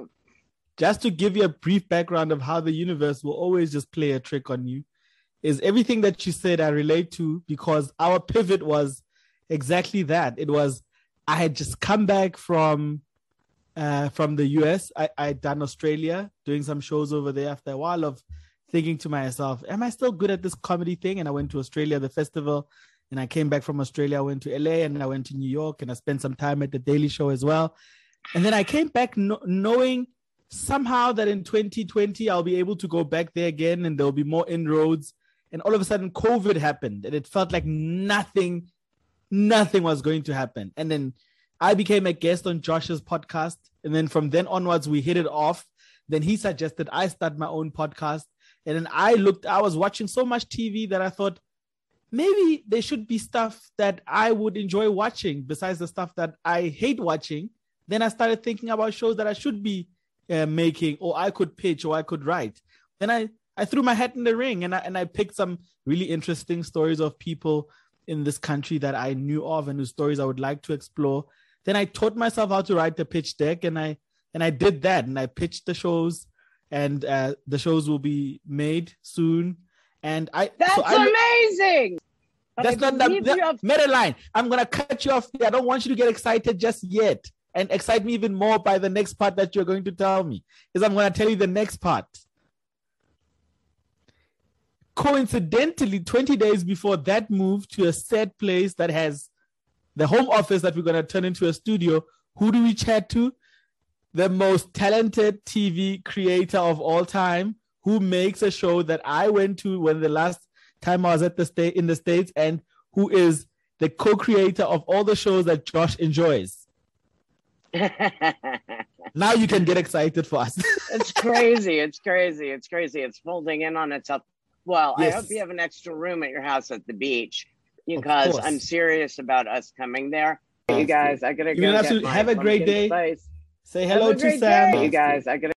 a brief background of how the universe will always just play a trick on you, is everything that you said I relate to, because our pivot was exactly that. It was, I had just come back from the US. I'd done Australia, doing some shows over there after a while of thinking to myself, am I still good at this comedy thing? And I went to Australia, the festival, and I came back from Australia. I went to LA and I went to New York and I spent some time at the Daily Show as well. And then I came back knowing somehow that in 2020, I'll be able to go back there again and there'll be more inroads. And all of a sudden, COVID happened and it felt like nothing was going to happen. And then I became a guest on Josh's podcast. And then from then onwards, we hit it off. Then he suggested I start my own podcast. And then I was watching so much TV that I thought, maybe there should be stuff that I would enjoy watching besides the stuff that I hate watching. Then I started thinking about shows that I should be making, or I could pitch, or I could write. Then I threw my hat in the ring and I picked some really interesting stories of people in this country that I knew of and whose stories I would like to explore. Then I taught myself how to write the pitch deck, and I did that, and I pitched the shows, and the shows will be made soon. And that's amazing. That's not Madeline. I'm gonna cut you off here. I don't want you to get excited just yet, and excite me even more by the next part that you're going to tell me. Is I'm gonna tell you the next part. Coincidentally, 20 days before that move to a set place that has the home office that we're going to turn into a studio, who do we chat to? The most talented TV creator of all time, who makes a show that I went to when the last time I was in the States, and who is the co-creator of all the shows that Josh enjoys. Now you can get excited for us. It's crazy. It's folding in on itself. Well, yes. I hope you have an extra room at your house at the beach, because I'm serious about us coming there. You guys, I gotta go. Have a great day. Say hello to Sam. You guys, I gotta